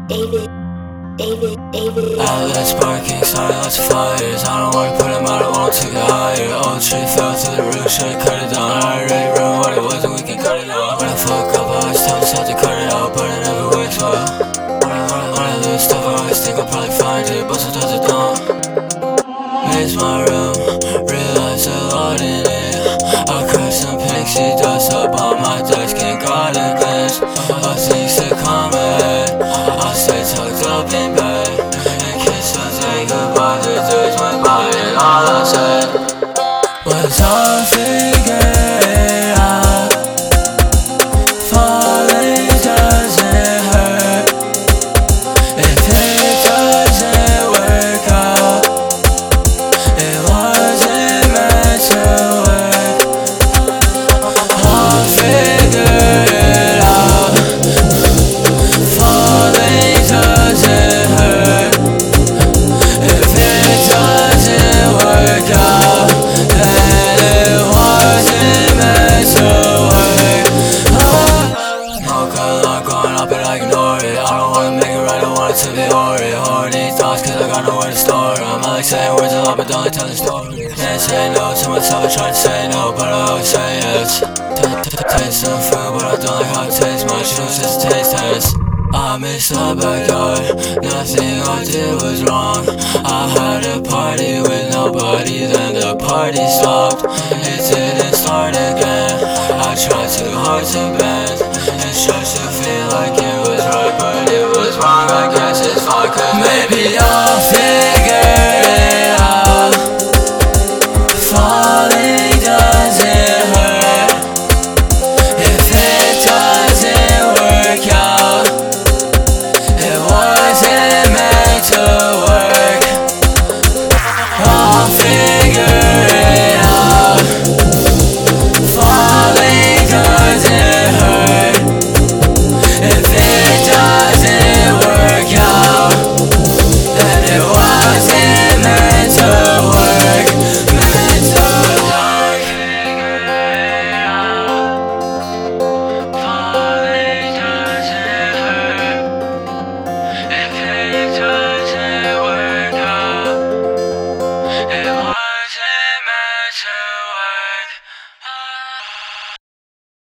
Outlets sparking, silence fires. I don't wanna put them out, I want to get higher. Old tree fell to the root, should cut it down. I already ruined what it was and we can cut it out. When I fuck up, I always tell myself to cut it out, but it never works well. When I lose stuff, I always think I'll probably find it, but sometimes I don't. It's my room, realize a lot in it. I crack some pixie dust up on my desk and got a glimpse of things to come ahead. I stay tucked up in bed and kiss and say goodbye. The days went by and all I said was I'll figure it out. Falling doesn't hurt if it doesn't work out. It wasn't meant to work. I'll figure it out. Falling doesn't hurt if it doesn't work out. And it wasn't meant to work. No color, I'm going up and I ignore it. I don't wanna make it right, I want it to be horrid. Horny thoughts cause I got nowhere to store them. I like saying words a lot but don't like telling stories. Can't say no to myself, I try to say no, but I always say yes. Taste some food but I don't like how it tastes. My shoes just taste test. I miss the backyard, nothing I did was wrong. I had a party with nobody, then the party stopped. It didn't start again. I tried too hard to